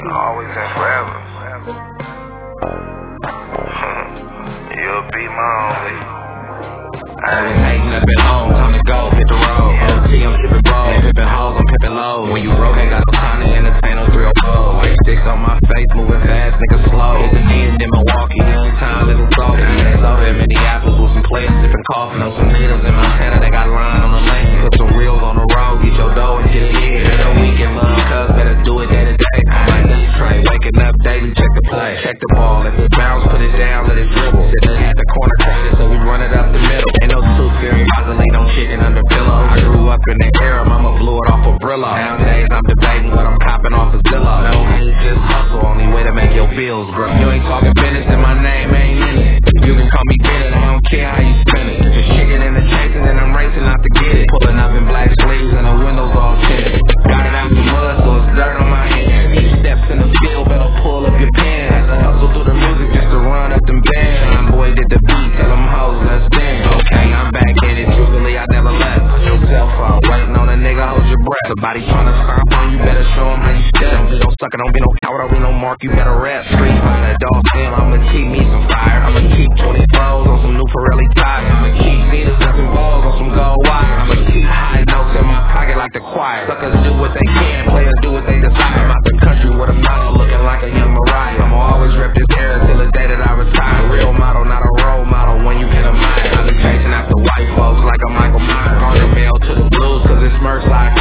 Always and forever. You'll be my only. I've been hating up and on, time to go, hit the road. OT, I'm shipping bro, pippin' hoes, I'm pippin' low. When you broke, ain't got no time to entertain no 304. White sticks on my face, moving fast, nigga slow. It's a end in Milwaukee, only time, little salty. It's over in Minneapolis with some players sipping coffee. Know some needles in Montana, they got line on the lane. Put some reels on the road, get your dough and get it in. There's no weekend love, cuz better do it day to day. I might need trade, waking up daily, check the play. Check the ball, if it bounce, put it down, let it dribble. Sitting at the corner, traded, so we run it up the middle. Ain't no tooth fairy, Vaseline, no chicken under pillow. I grew up in the era, mama blew it off a Brillo. Nowadays I'm debating, but I'm copping off a Zillow. No hate, just hustle, only way to make your bills grow. You ain't talking business and my name ain't in it. You can call me Bennett, I don't care how you spin it. Just chicken in the chasing and I'm racing out to get it. Pulling up in black sleeves and the windows all tinted. Got it out the mud, so it's dirt on my hands. Few steps in the field, better pull up your pen. Had to hustle through the music just to run up them bands. Young boy did the beat, tell them hoes, let's dance. Okay, I'm back in it, truthfully I never left. Put yourself up, waiting on a nigga, hold your breath. Somebody tryna stomp on you, better show them how you step. Don't be no sucker, don't be no coward, don't be no mark, you better rap. Street from that dog stand, I'ma keep me some fire. I'ma keep 20 pros on some new Pirelli tires. I'ma keep Venus ducking balls on some gold wire. I'ma keep high notes in my pocket like the choir. Suckers do what they can, players do what they desire. I'm out the country with a model looking like a young Mariah. I'ma always rep this era till the day that I retire. Real model, not a role model when you get a mind. I've been chasing after white folks like a Michael Myers. Garner mail to the blues cause it smirks like